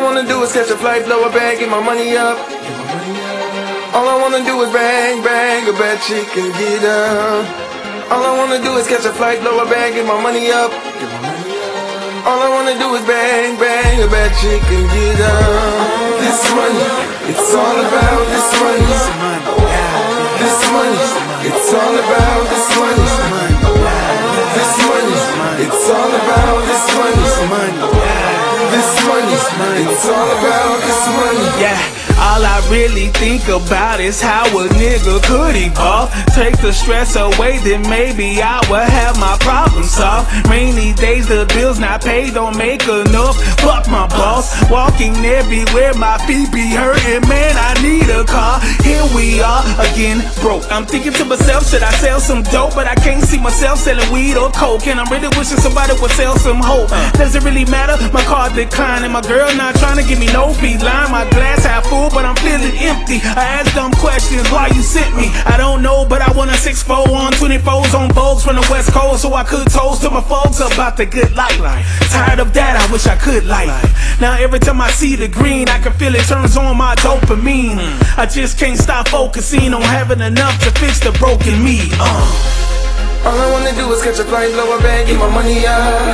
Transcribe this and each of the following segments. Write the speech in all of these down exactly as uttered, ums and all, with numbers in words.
I wanna do is catch a flight, blow a bag, get my money up. All I wanna do is bang, bang, a bad chick and get up. All I wanna do is catch a flight, blow a bag, get my money up. All I wanna do is bang, bang, a bad chick and get up. This money, it's all about this money. This money, it's all about this money. This money, it's all about this money. This money, it's all about this money. Yeah. All I really think about is how a nigga could evolve. Take the stress away, then maybe I would have my problem solved. Rainy days, the bills not paid, don't make enough. Fuck my boss, walking everywhere, my feet be hurting, man, I need a car. Here we are, again, broke. I'm thinking to myself, should I sell some dope? But I can't see myself selling weed or coke. And I'm really wishing somebody would sell some hope. Does it really matter? My car declining, my girl not trying to give me no feline. My glass half full, but I'm feeling empty. I ask dumb questions, why you sent me? I don't know, but I want a six four on twenty-fours on Vogues from the West Coast, so I could toast to my folks about the good life. Tired of that, I wish I could life. Now every time I see the green, I can feel it turns on my dopamine. I just can't stop focusing on having enough to fix the broken me. uh. All I wanna do is catch a flight, blow a bag, get my money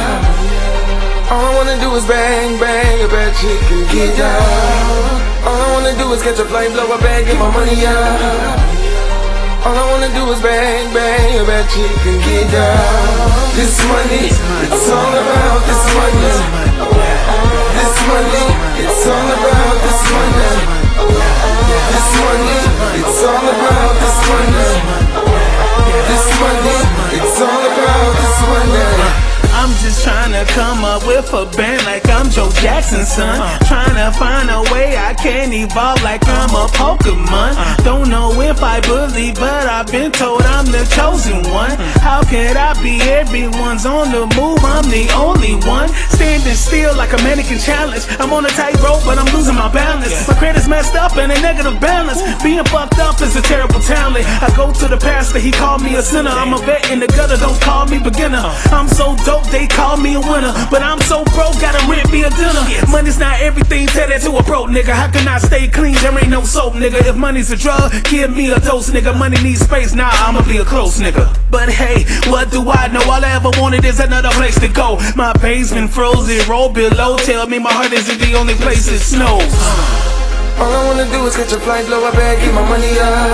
up. All I wanna do is bang, bang, a bad chick and get down. All I wanna do is catch a flight, blow a bag, get my money up. All I wanna do is bang, bang, a bad chick and get down. This money, it's all about this money. This money, it's all about this money. This money, it's all about this money. This money, it's all about this money. I'm just trying to come up with a band like I'm Joe Jackson's son. Trying to find a way I can evolve like I'm a Pokemon. Don't know if I believe, but I've been told I'm the chosen one. How could I be? Everyone's on the move, I'm the only one. Standing still like a mannequin challenge. I'm on a tightrope, but I'm losing my balance. My credit's messed up and a negative balance. Being fucked up is a terrible talent. I go to the pastor, he called me a sinner. I'm a vet in the gutter, don't call me beginner. I'm so dope, they call me a winner, but I'm so broke, gotta rent me a dinner. Money's not everything, tell that to a broke nigga. How can I stay clean? There ain't no soap, nigga. If money's a drug, give me a dose, nigga. Money needs space, nah, I'ma be a close nigga. But hey, what do I know? All I ever wanted is another place to go. My basement frozen, roll below. Tell me my heart isn't the only place it snows. All I wanna do is catch a flight, blow a bag, get my money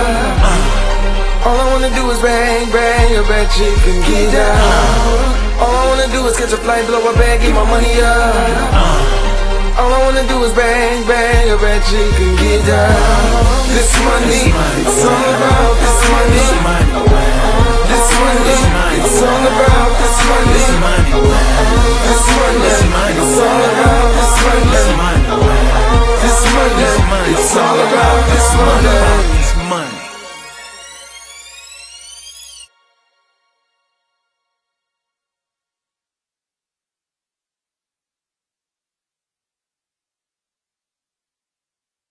up. All I wanna do is bang, bang, a bad chick and get down. All I wanna do is catch a flight, blow a bag, get my money up. All I wanna do is bang, bang, a bad chick and get down. This money, it's all about this money.